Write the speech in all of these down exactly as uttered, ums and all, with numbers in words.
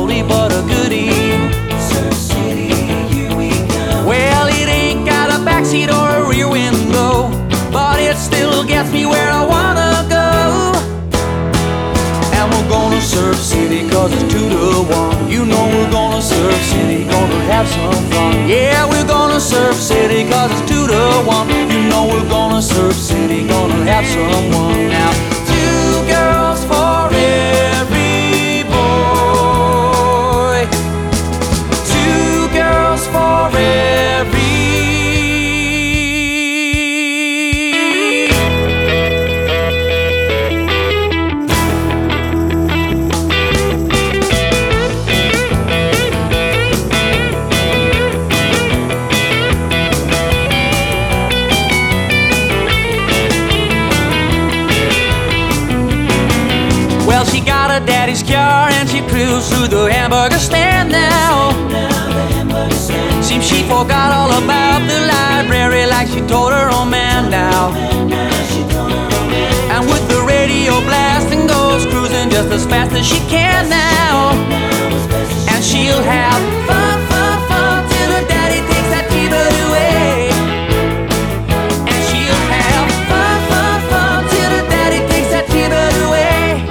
oldie but a goodie. Surf City, here we come. Well, it ain't got a backseat or a rear window, but it still gets me where I wanna go. And we're gonna Surf City cause it's two to one. You know we're gonna Surf City, gonna have some fun. Yeah, we're gonna Surf City cause it's two to one. You know we're gonna Surf City, gonna have some fun. Now, two girls for every boy, two girls for every. Well, she got a daddy's car and she cruised through the hamburger stand now. Seems she forgot all about the library like she told her old man now. And with the radio blasting goes cruising just as fast as she can now. And she'll have fun, fun, fun till her daddy takes that T-bird away. And she'll have fun, fun, fun till her daddy takes that T-bird away.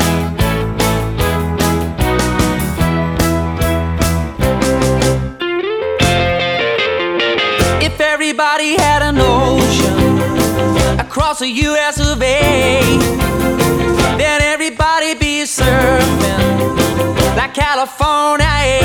If everybody had an ocean across the U S of A, then everybody be surfing like California.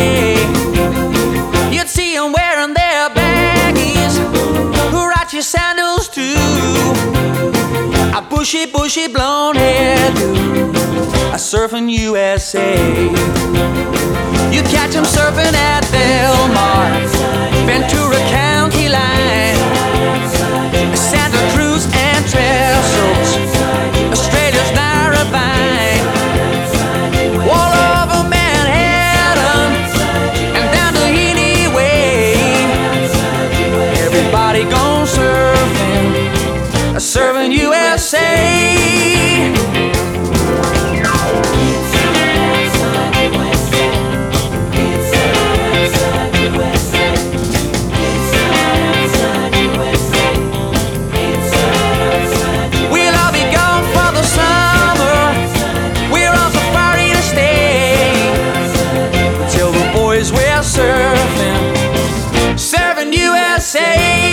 You'd see them wearing their baggies, Huarache sandals too, a bushy, bushy blonde hairdo, a surfing U S A. You catch them surfing at Del Mar, Ventura County line, Santa Cruz and Trestles, Australia's Narrabeen, all over Manhattan and down to Heaney Way. Everybody gone surfing, surfing U S A. We're surfing, surfing U S A.